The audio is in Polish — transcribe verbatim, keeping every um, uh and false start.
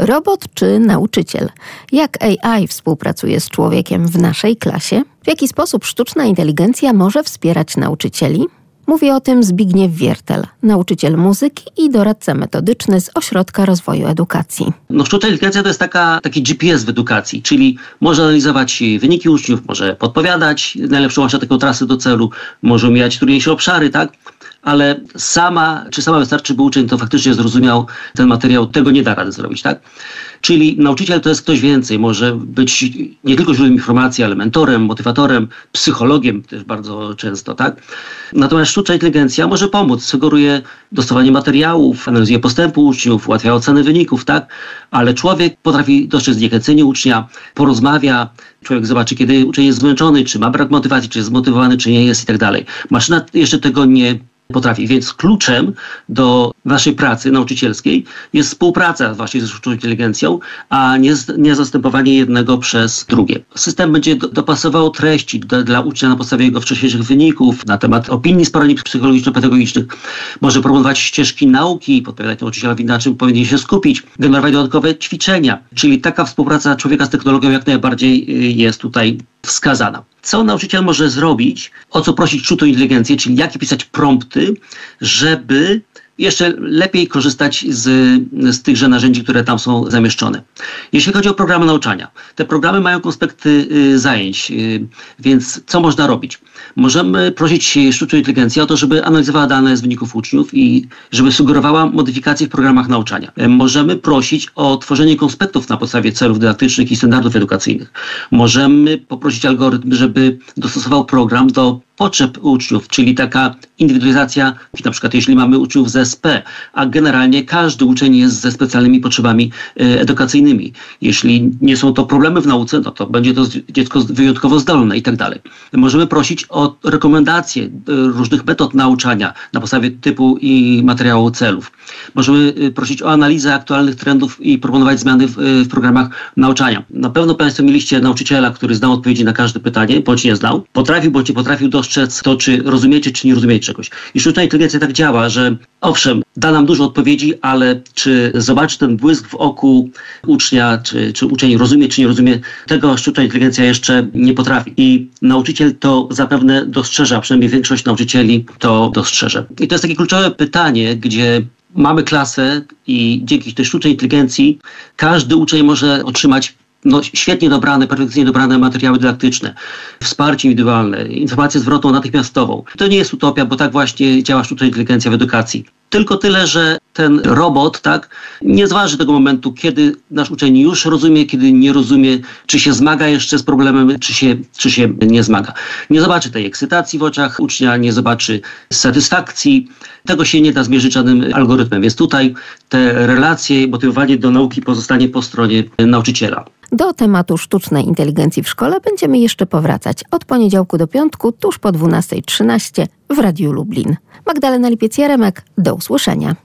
Robot czy nauczyciel? Jak A I współpracuje z człowiekiem w naszej klasie? W jaki sposób sztuczna inteligencja może wspierać nauczycieli? Mówi o tym Zbigniew Wiertel, nauczyciel muzyki i doradca metodyczny z Ośrodka Rozwoju Edukacji. No, sztuczna inteligencja to jest taka, taki G P S w edukacji, czyli może analizować wyniki uczniów, może podpowiadać najlepszą właśnie taką trasę do celu, może omijać trudniejsze obszary, tak? Ale sama, czy sama wystarczy, by uczeń to faktycznie zrozumiał ten materiał, tego nie da rady zrobić, tak? Czyli nauczyciel to jest ktoś więcej, może być nie tylko źródłem informacji, ale mentorem, motywatorem, psychologiem też bardzo często, tak? Natomiast sztuczna inteligencja może pomóc, sugeruje dostosowanie materiałów, analizuje postępu uczniów, ułatwia ocenę wyników, tak? Ale człowiek potrafi dostrzec zniechęcenie ucznia, porozmawia, człowiek zobaczy, kiedy uczeń jest zmęczony, czy ma brak motywacji, czy jest zmotywowany, czy nie jest i tak dalej. Maszyna jeszcze tego nie potrafi. Więc kluczem do naszej pracy nauczycielskiej jest współpraca właśnie ze sztuczną inteligencją, a nie, nie zastępowanie jednego przez drugie. System będzie do, dopasował treści do, dla ucznia na podstawie jego wcześniejszych wyników, na temat opinii z poradni psychologiczno-pedagogicznych. Może proponować ścieżki nauki, podpowiadać nauczycielowi, na czym powinien się skupić, generować dodatkowe ćwiczenia. Czyli taka współpraca człowieka z technologią jak najbardziej jest tutaj wskazana. Co nauczyciel może zrobić, o co prosić sztuczną inteligencję, czyli jakie pisać prompty, żeby jeszcze lepiej korzystać z, z tychże narzędzi, które tam są zamieszczone. Jeśli chodzi o programy nauczania, te programy mają konspekty y, zajęć, y, więc co można robić? Możemy prosić sztuczną inteligencję o to, żeby analizowała dane z wyników uczniów i żeby sugerowała modyfikacje w programach nauczania. Możemy prosić o tworzenie konspektów na podstawie celów dydaktycznych i standardów edukacyjnych. Możemy poprosić algorytm, żeby dostosował program do potrzeb uczniów, czyli taka indywidualizacja, na przykład jeśli mamy uczniów z S P, a generalnie każdy uczeń jest ze specjalnymi potrzebami y, edukacyjnymi. Jeśli nie są to problemy w nauce, no to będzie to dziecko wyjątkowo zdolne i tak dalej. Możemy prosić o rekomendacje y, różnych metod nauczania na podstawie typu i materiału celów. Możemy y, prosić o analizę aktualnych trendów i proponować zmiany w, y, w programach nauczania. Na pewno Państwo mieliście nauczyciela, który znał odpowiedzi na każde pytanie, bądź nie znał. Potrafił, bądź nie potrafił dostrzec to, czy rozumiecie, czy nie rozumiecie czegoś. I sztuczna inteligencja tak działa, że owszem, da nam dużo odpowiedzi, ale czy zobaczy ten błysk w oku ucznia, czy, czy uczeń rozumie, czy nie rozumie, tego sztuczna inteligencja jeszcze nie potrafi. I nauczyciel to zapewne dostrzeże, a przynajmniej większość nauczycieli to dostrzeże. I to jest takie kluczowe pytanie, gdzie mamy klasę i dzięki tej sztucznej inteligencji każdy uczeń może otrzymać no, świetnie dobrane, perfekcyjnie dobrane materiały dydaktyczne, wsparcie indywidualne, informację zwrotną natychmiastową. To nie jest utopia, bo tak właśnie działa sztuczna inteligencja w edukacji. Tylko tyle, że ten robot, tak, nie zważy tego momentu, kiedy nasz uczeń już rozumie, kiedy nie rozumie, czy się zmaga jeszcze z problemem, czy się, czy się nie zmaga. Nie zobaczy tej ekscytacji w oczach ucznia, nie zobaczy satysfakcji. Tego się nie da zmierzyć żadnym algorytmem. Więc tutaj te relacje, motywowanie do nauki pozostanie po stronie nauczyciela. Do tematu sztucznej inteligencji w szkole będziemy jeszcze powracać od poniedziałku do piątku, tuż po dwunasta trzynaście w Radiu Lublin. Magdalena Lipiec-Jaremek, do usłyszenia.